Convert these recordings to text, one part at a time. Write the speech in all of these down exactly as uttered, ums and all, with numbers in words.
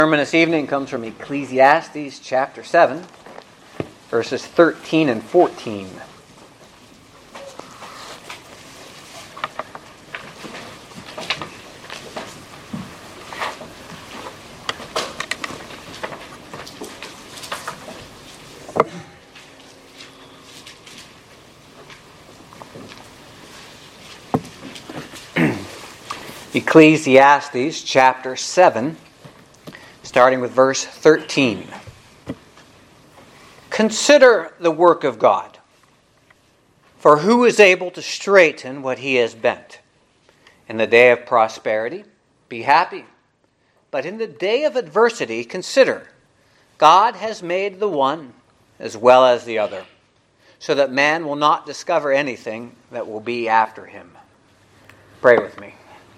Sermon this evening comes from Ecclesiastes chapter seven, verses thirteen and fourteen. Ecclesiastes chapter seven, starting with verse thirteen. Consider the work of God, for who is able to straighten what he has bent? In the day of prosperity, be happy. But in the day of adversity, consider, God has made the one as well as the other, so that man will not discover anything that will be after him. Pray with me.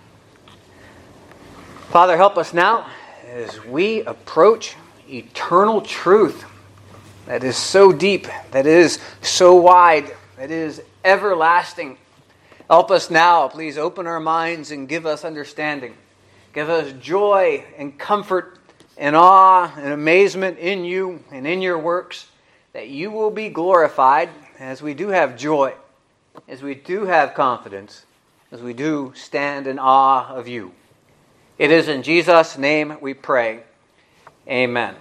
Father, help us now as we approach eternal truth that is so deep, that is so wide, that is everlasting. Help us now, please open our minds and give us understanding. Give us joy and comfort and awe and amazement in you and in your works, that you will be glorified as we do have joy, as we do have confidence, as we do stand in awe of you. It is in Jesus' name we pray. Amen.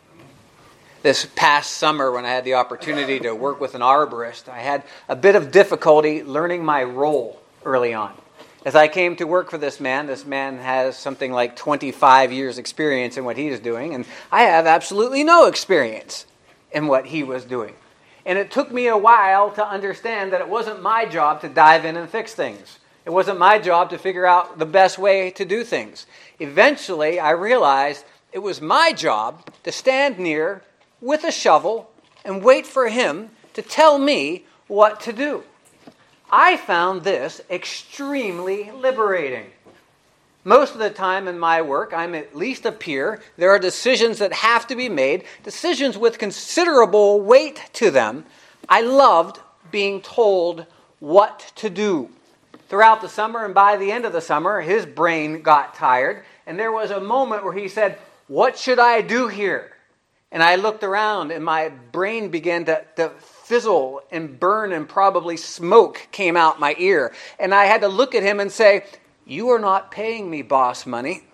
This past summer, when I had the opportunity to work with an arborist, I had a bit of difficulty learning my role early on. As I came to work for this man, this man has something like twenty-five years experience in what he is doing, and I have absolutely no experience in what he was doing. And it took me a while to understand that it wasn't my job to dive in and fix things. It wasn't my job to figure out the best way to do things. Eventually, I realized it was my job to stand near with a shovel and wait for him to tell me what to do. I found this extremely liberating. Most of the time in my work, I'm at least a peer. There are decisions that have to be made, decisions with considerable weight to them. I loved being told what to do. Throughout the summer and by the end of the summer, his brain got tired, and there was a moment where he said, "What should I do here?" And I looked around, and my brain began to, to fizzle and burn, and probably smoke came out my ear. And I had to look at him and say, "You are not paying me boss money.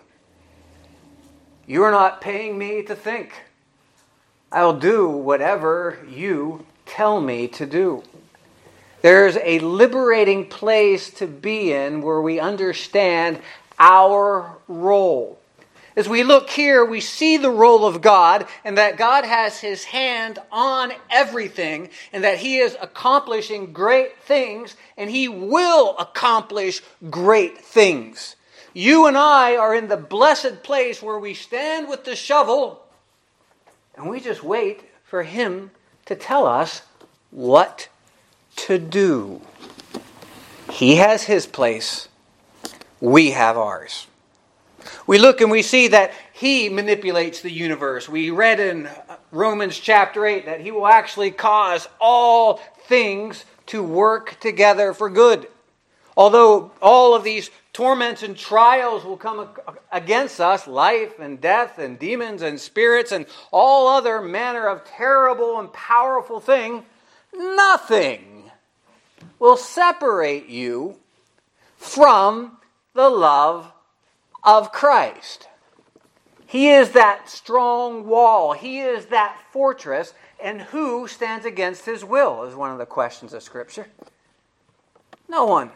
You are not paying me to think. I'll do whatever you tell me to do." There's a liberating place to be in where we understand our role. As we look here, we see the role of God, and that God has his hand on everything, and that he is accomplishing great things, and he will accomplish great things. You and I are in the blessed place where we stand with the shovel, and we just wait for him to tell us what to do. He has his place. We have ours. We look and we see that he manipulates the universe. We read in Romans chapter eight that he will actually cause all things to work together for good. Although all of these torments and trials will come against us, life and death and demons and spirits and all other manner of terrible and powerful thing, nothing will separate you from the love of Christ. He is that strong wall. He is that fortress. And who stands against his will is one of the questions of Scripture. No one.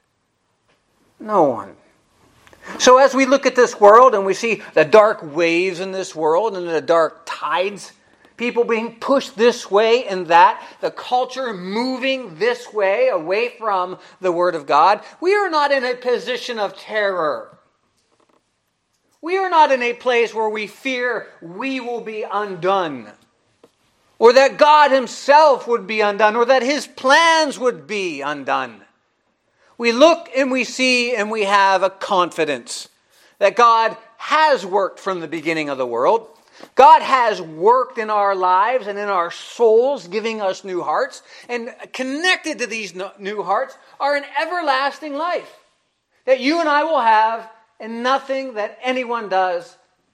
No one. So as we look at this world and we see the dark waves in this world and the dark tides, people being pushed this way and that, the culture moving this way away from the Word of God, we are not in a position of terror. We are not in a place where we fear we will be undone, or that God himself would be undone, or that his plans would be undone. We look and we see and we have a confidence that God has worked from the beginning of the world. God has worked in our lives and in our souls, giving us new hearts. And connected to these new hearts are an everlasting life that you and I will have, and nothing that anyone does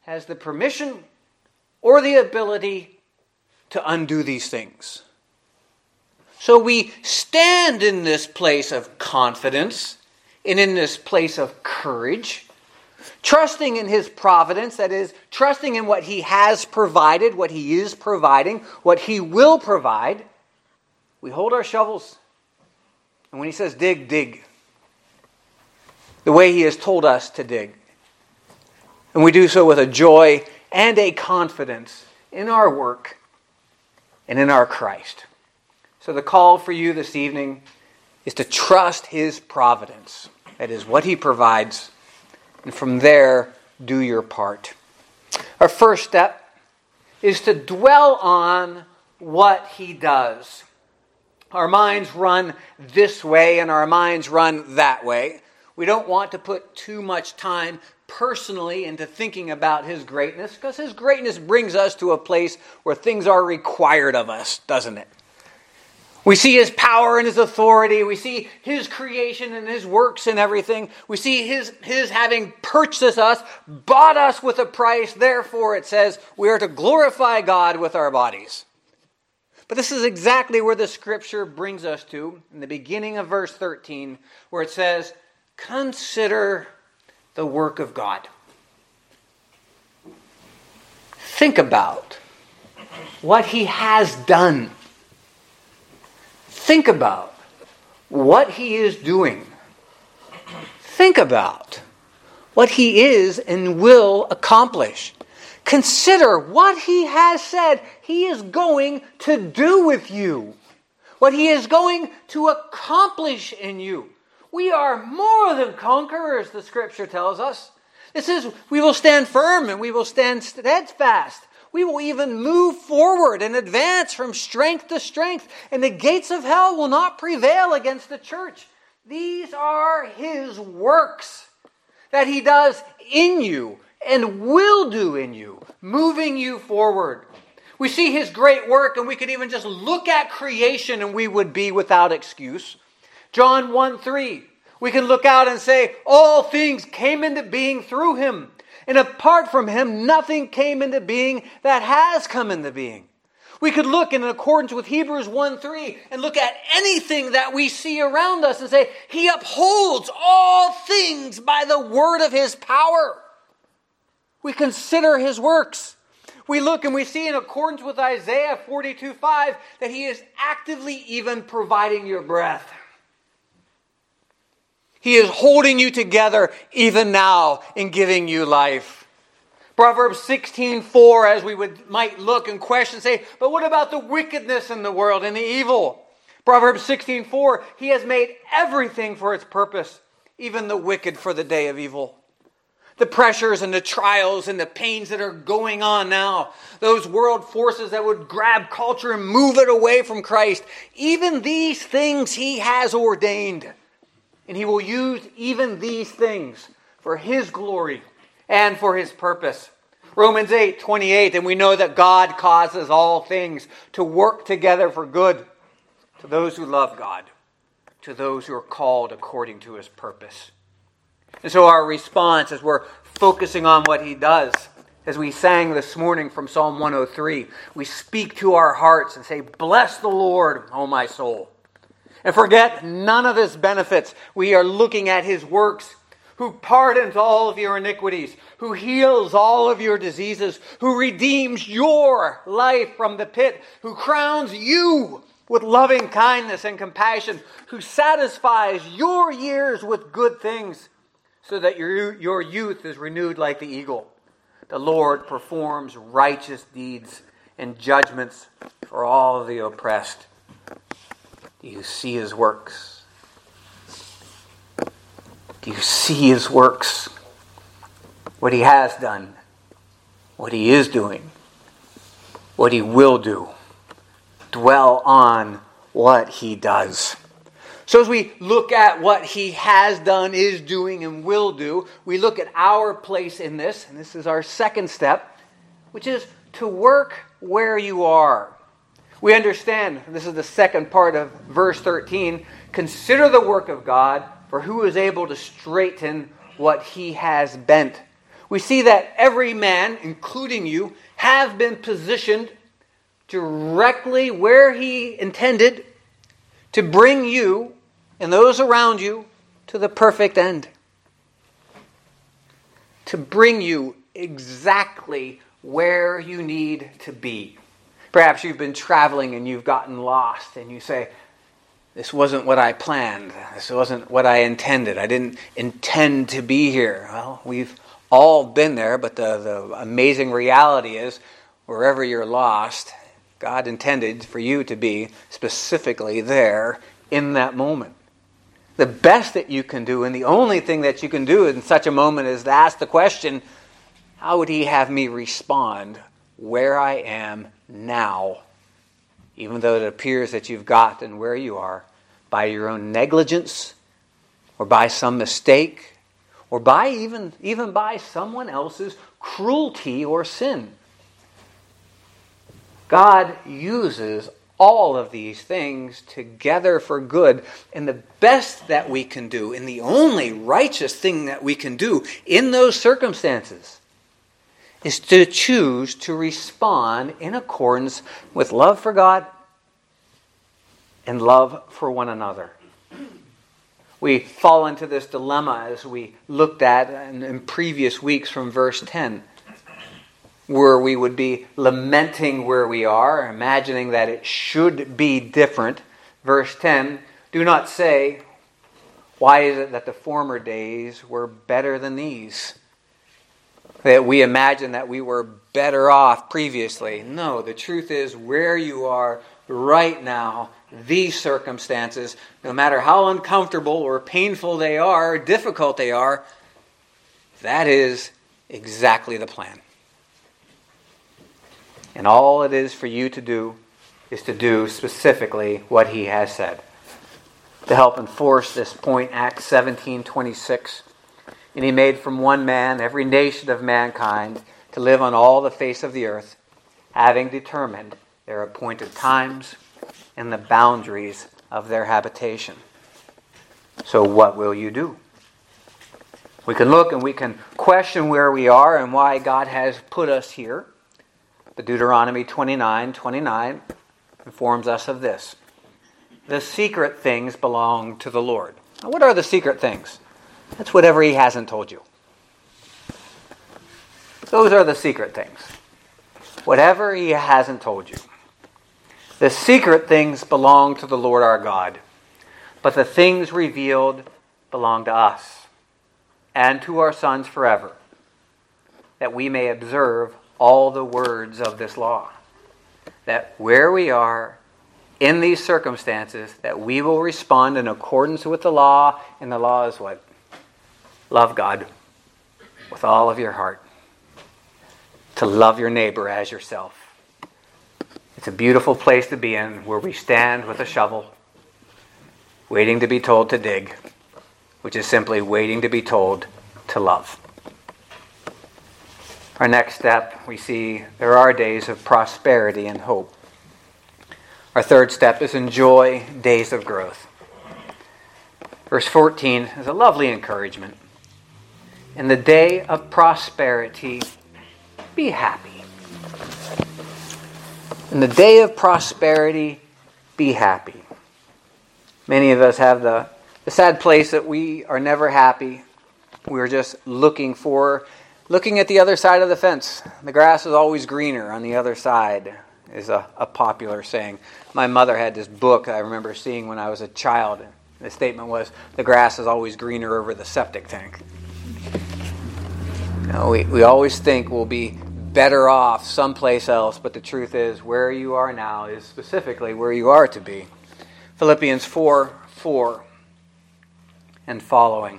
has the permission or the ability to undo these things. So we stand in this place of confidence and in this place of courage, trusting in His providence, that is, trusting in what He has provided, what He is providing, what He will provide. We hold our shovels, and when He says dig, dig, the way He has told us to dig. And we do so with a joy and a confidence in our work and in our Christ. So the call for you this evening is to trust His providence. That is what He provides. And from there, do your part. Our first step is to dwell on what He does. Our minds run this way and our minds run that way. We don't want to put too much time personally into thinking about His greatness, because His greatness brings us to a place where things are required of us, doesn't it? We see His power and His authority. We see His creation and His works and everything. We see His, His having purchased us, bought us with a price. Therefore, it says we are to glorify God with our bodies. But this is exactly where the Scripture brings us to, in the beginning of verse thirteen, where it says, consider the work of God. Think about what He has done. Think about what He is doing. Think about what He is and will accomplish. Consider what He has said He is going to do with you. What He is going to accomplish in you. We are more than conquerors, the Scripture tells us. This is, we will stand firm and we will stand steadfast. We will even move forward and advance from strength to strength, and the gates of hell will not prevail against the church. These are His works that He does in you and will do in you, moving you forward. We see His great work, and we could even just look at creation and we would be without excuse. John one three, we can look out and say, all things came into being through Him. And apart from Him, nothing came into being that has come into being. We could look in accordance with Hebrews one three and look at anything that we see around us and say, He upholds all things by the word of His power. We consider His works. We look and we see in accordance with Isaiah forty-two five that He is actively even providing your breath. He is holding you together even now in giving you life. Proverbs sixteen four, as we would might look and question, say, but what about the wickedness in the world and the evil? Proverbs sixteen four, He has made everything for its purpose, even the wicked for the day of evil. The pressures and the trials and the pains that are going on now, those world forces that would grab culture and move it away from Christ, even these things He has ordained. And He will use even these things for His glory and for His purpose. Romans eight twenty-eight, and we know that God causes all things to work together for good to those who love God, to those who are called according to His purpose. And so our response as we're focusing on what He does, as we sang this morning from Psalm one oh three, we speak to our hearts and say, bless the Lord, O my soul. And forget none of His benefits. We are looking at His works, who pardons all of your iniquities, who heals all of your diseases, who redeems your life from the pit, who crowns you with loving kindness and compassion, who satisfies your years with good things, so that your, your youth is renewed like the eagle. The Lord performs righteous deeds and judgments for all the oppressed. Do you see His works? Do you see His works? What He has done, what He is doing, what He will do. Dwell on what He does. So as we look at what He has done, is doing, and will do, we look at our place in this, and this is our second step, which is to work where you are. We understand, this is the second part of verse thirteen, consider the work of God, for who is able to straighten what He has bent. we see that every man, including you, have been positioned directly where he intended to bring you and those around you to the perfect end. To bring you exactly where you need to be. Perhaps you've been traveling and you've gotten lost and you say, this wasn't what I planned. This wasn't what I intended. I didn't intend to be here. Well, we've all been there, but the, the amazing reality is, wherever you're lost, God intended for you to be specifically there in that moment. The best that you can do, and the only thing that you can do in such a moment, is to ask the question, how would He have me respond where I am now? Even though it appears that you've gotten where you are by your own negligence, or by some mistake, or by even, even by someone else's cruelty or sin. God uses all of these things together for good. And the best that we can do, and the only righteous thing that we can do in those circumstances, is to choose to respond in accordance with love for God and love for one another. We fall into this dilemma as we looked at in, in previous weeks from verse ten, where we would be lamenting where we are, imagining that it should be different. Verse ten, do not say, why is it that the former days were better than these? That we imagine that we were better off previously. No, the truth is, where you are right now, these circumstances, no matter how uncomfortable or painful they are, or difficult they are, that is exactly the plan. And all it is for you to do is to do specifically what He has said. To help enforce this point, Acts seventeen twenty-six. And He made from one man every nation of mankind to live on all the face of the earth, having determined their appointed times and the boundaries of their habitation. So what will you do? We can look and we can question where we are and why God has put us here. But Deuteronomy twenty-nine twenty-nine informs us of this. The secret things belong to the Lord. Now, what are the secret things? That's whatever He hasn't told you. Those are the secret things. Whatever He hasn't told you. The secret things belong to the Lord our God, but the things revealed belong to us and to our sons forever, that we may observe all the words of this law. That where we are in these circumstances, that we will respond in accordance with the law, and the law is what? Love God with all of your heart. To love your neighbor as yourself. It's a beautiful place to be in, where we stand with a shovel, waiting to be told to dig, which is simply waiting to be told to love. Our next step, we see there are days of prosperity and hope. Our third step is enjoy days of growth. Verse fourteen is a lovely encouragement. In the day of prosperity, be happy. In the day of prosperity, be happy. Many of us have the, the sad place that we are never happy. We're just looking for, looking at the other side of the fence. The grass is always greener on the other side, is a, a popular saying. My mother had this book I remember seeing when I was a child. The statement was, the grass is always greener over the septic tank. You know, we, we always think we'll be better off someplace else, but the truth is, where you are now is specifically where you are to be. Philippians four four and following.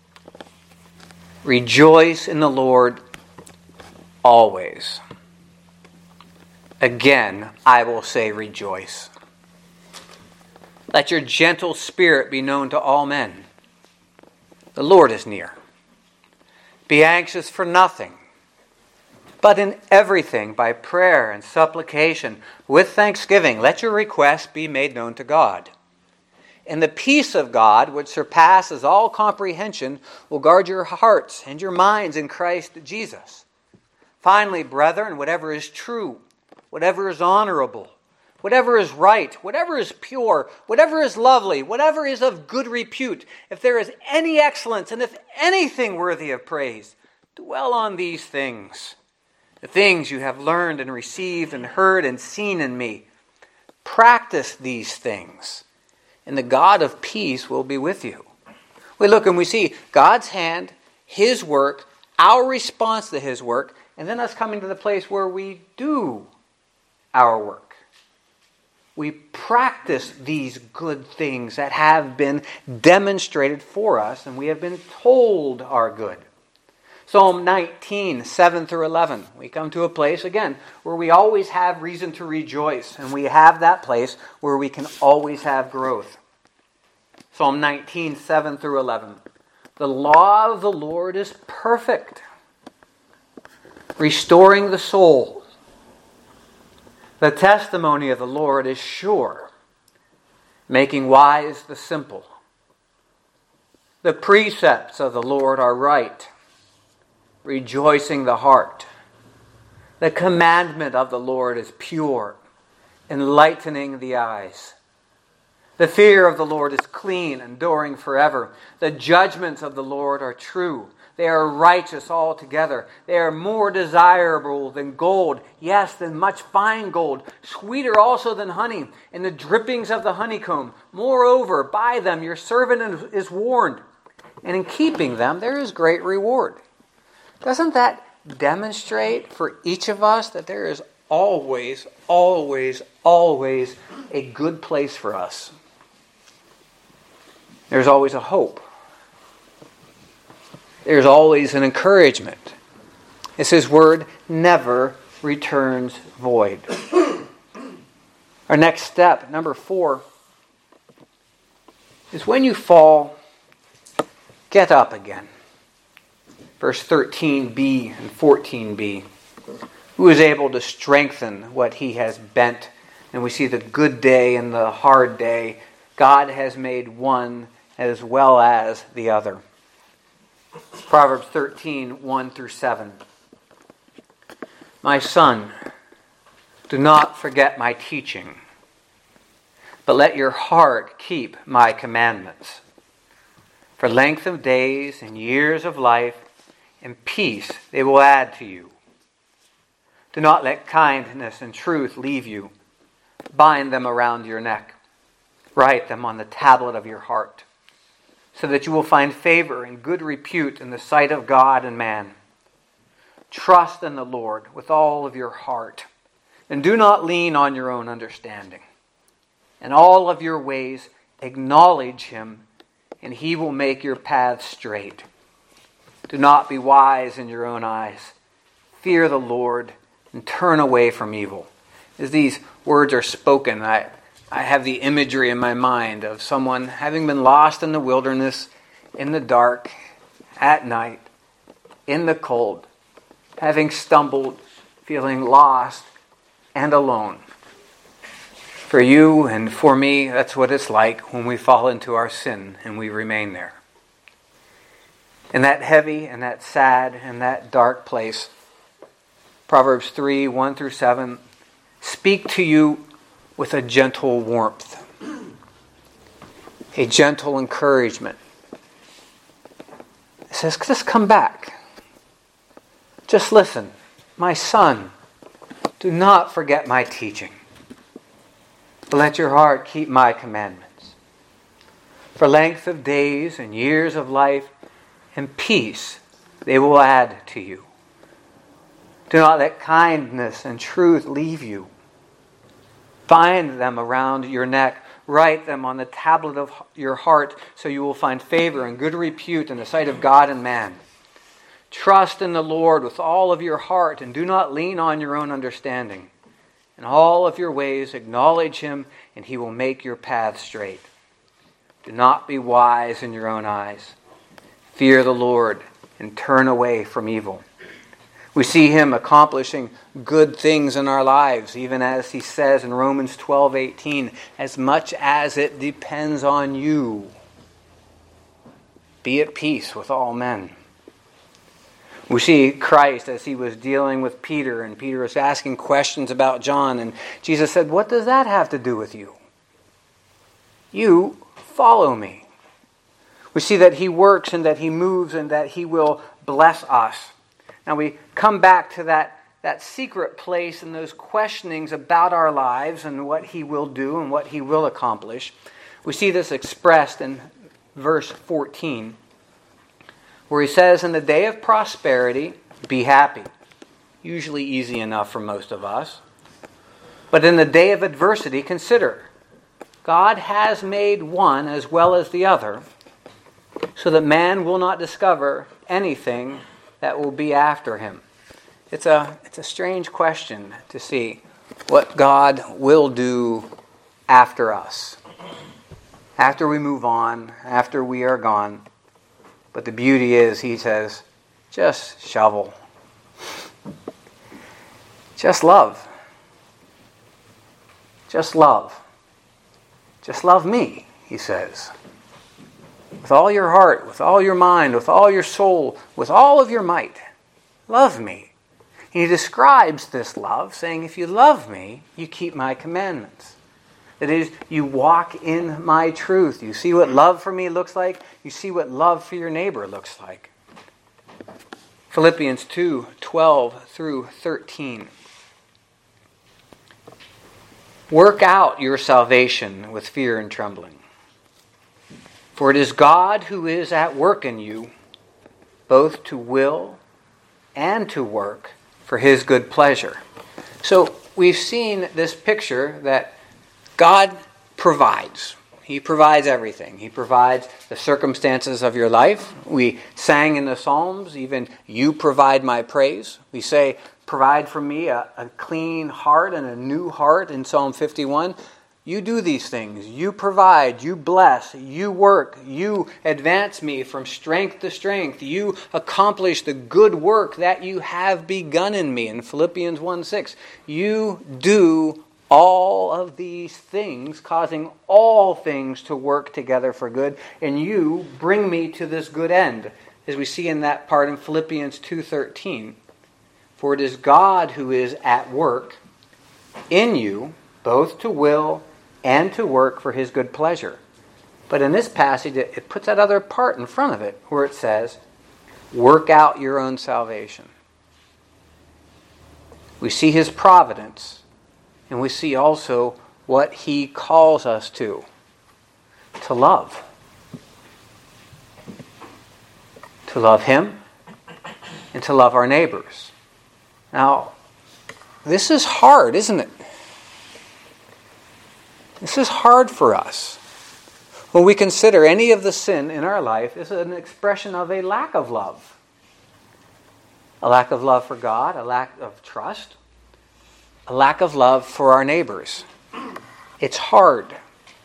Rejoice in the Lord always. Again, I will say rejoice. Let your gentle spirit be known to all men. The Lord is near. Be anxious for nothing, but in everything, by prayer and supplication, with thanksgiving, let your requests be made known to God. And the peace of God, which surpasses all comprehension, will guard your hearts and your minds in Christ Jesus. Finally, brethren, whatever is true, whatever is honorable, whatever is right, whatever is pure, whatever is lovely, whatever is of good repute, if there is any excellence, and if anything worthy of praise, dwell on these things. The things you have learned and received and heard and seen in me. Practice these things, and the God of peace will be with you. We look and we see God's hand, His work, our response to His work, and then us coming to the place where we do our work. We practice these good things that have been demonstrated for us, and we have been told are good. Psalm nineteen, seven through eleven. We come to a place, again, where we always have reason to rejoice, and we have that place where we can always have growth. Psalm nineteen, seven through eleven. The law of the Lord is perfect, restoring the soul. The testimony of the Lord is sure, making wise the simple. The precepts of the Lord are right, rejoicing the heart. The commandment of the Lord is pure, enlightening the eyes. The fear of the Lord is clean, enduring forever. The judgments of the Lord are true. They are righteous altogether. They are more desirable than gold, yes, than much fine gold, sweeter also than honey, and the drippings of the honeycomb. Moreover, by them your servant is warned, and in keeping them there is great reward. Doesn't that demonstrate for each of us that there is always, always, always a good place for us? There's always a hope. There's always an encouragement. It's His word never returns void. Our next step, number four, is when you fall, get up again. Verse thirteen b and fourteen b. Who is able to strengthen what He has bent? And we see the good day and the hard day. God has made one as well as the other. Proverbs thirteen, one through seven. My son, do not forget my teaching, but let your heart keep my commandments. For length of days and years of life and peace they will add to you. Do not let kindness and truth leave you. Bind them around your neck. Write them on the tablet of your heart, so that you will find favor and good repute in the sight of God and man. Trust in the Lord with all of your heart, and do not lean on your own understanding. In all of your ways acknowledge Him, and He will make your paths straight. Do not be wise in your own eyes. Fear the Lord and turn away from evil. As these words are spoken, I I have the imagery in my mind of someone having been lost in the wilderness, in the dark, at night, in the cold, having stumbled, feeling lost and alone. For you and for me, that's what it's like when we fall into our sin and we remain there. In that heavy and that sad and that dark place, Proverbs three, one through seven, speak to you with a gentle warmth, a gentle encouragement. It says, just come back. Just listen. My son, do not forget my teaching, but let your heart keep my commandments. For length of days and years of life and peace they will add to you. Do not let kindness and truth leave you. Bind them around your neck. Write them on the tablet of your heart, so you will find favor and good repute in the sight of God and man. Trust in the Lord with all of your heart, and do not lean on your own understanding. In all of your ways acknowledge Him, and He will make your path straight. Do not be wise in your own eyes. Fear the Lord and turn away from evil. We see him accomplishing good things in our lives, even as he says in Romans twelve eighteen, as much as it depends on you, be at peace with all men. We see Christ as he was dealing with Peter, and Peter was asking questions about John, and Jesus said, what does that have to do with you? You follow me. We see that he works and that he moves and that he will bless us. Now we come back to that, that secret place and those questionings about our lives and what he will do and what he will accomplish. We see this expressed in verse fourteen, where he says, in the day of prosperity, be happy. Usually easy enough for most of us. But in the day of adversity, consider, God has made one as well as the other, so that man will not discover anything that will be after him. It's a, it's a strange question to see what God will do after us, after we move on, after we are gone. But the beauty is, he says, just shovel. Just love. Just love. Just love me, he says. With all your heart, with all your mind, with all your soul, with all of your might. Love me. He describes this love, saying, if you love me, you keep my commandments. That is, you walk in my truth. You see what love for me looks like? You see what love for your neighbor looks like. Philippians two, twelve through thirteen. Work out your salvation with fear and trembling. For it is God who is at work in you, both to will and to work for his good pleasure. So we've seen this picture that God provides. He provides everything. He provides the circumstances of your life. We sang in the Psalms, even, you provide my praise. We say, provide for me a, a clean heart and a new heart in Psalm fifty-one. You do these things. You provide. You bless. You work. You advance me from strength to strength. You accomplish the good work that you have begun in me. In Philippians one six, you do all of these things, causing all things to work together for good, and you bring me to this good end, as we see in that part in Philippians two thirteen. For it is God who is at work in you, both to will and to work for his good pleasure. But in this passage, it, it puts that other part in front of it, where it says, work out your own salvation. We see his providence, and we see also what he calls us to, to love. To love him and to love our neighbors. Now, this is hard, isn't it? This is hard for us. When we consider any of the sin in our life is an expression of a lack of love. A lack of love for God, a lack of trust, a lack of love for our neighbors. It's hard.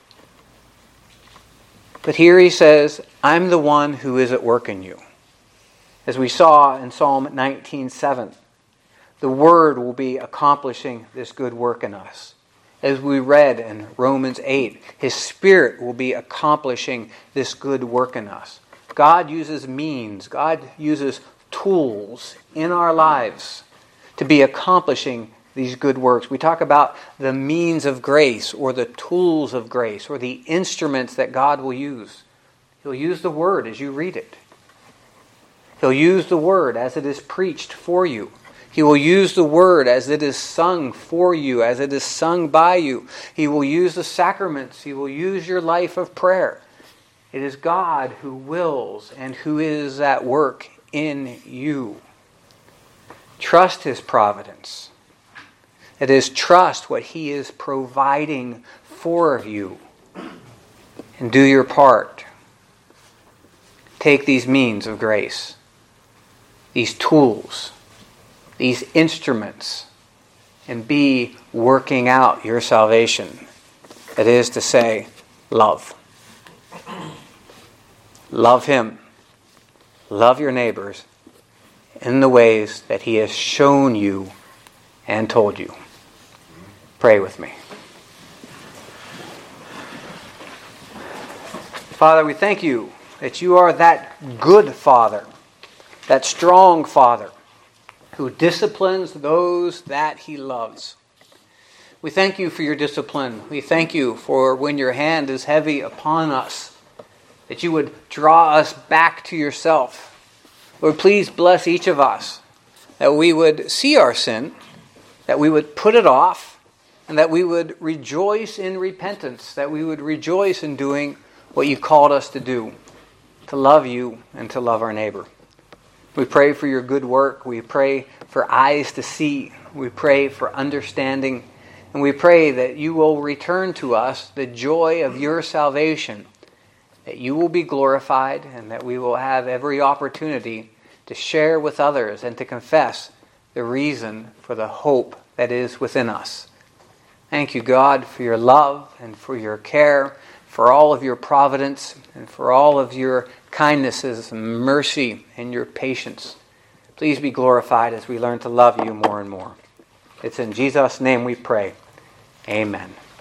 But here he says, I'm the one who is at work in you. As we saw in Psalm nineteen seven, the Word will be accomplishing this good work in us. As we read in Romans eight, his Spirit will be accomplishing this good work in us. God uses means, God uses tools in our lives to be accomplishing these good works. We talk about the means of grace, or the tools of grace, or the instruments that God will use. He'll use the Word as you read it. He'll use the Word as it is preached for you. He will use the Word as it is sung for you, as it is sung by you. He will use the sacraments. He will use your life of prayer. It is God who wills and who is at work in you. Trust his providence. It is trust what he is providing for you. And do your part. Take these means of grace, these tools, these instruments, and be working out your salvation. That is to say, love. Love him. Love your neighbors. in the ways that he has shown you and told you. Pray with me. Father, we thank you that you are that good Father, that strong Father, who disciplines those that he loves. We thank you for your discipline. We thank you for when your hand is heavy upon us, that you would draw us back to yourself. Lord, please bless each of us, that we would see our sin, that we would put it off, and that we would rejoice in repentance, that we would rejoice in doing what you called us to do, to love you and to love our neighbor. We pray for your good work. We pray for eyes to see. We pray for understanding. And we pray that you will return to us the joy of your salvation, that you will be glorified, and that we will have every opportunity to share with others and to confess the reason for the hope that is within us. Thank you, God, for your love and for your care, for all of your providence, and for all of your kindnesses and mercy and your patience. Please be glorified as we learn to love you more and more. It's in Jesus' name we pray. Amen.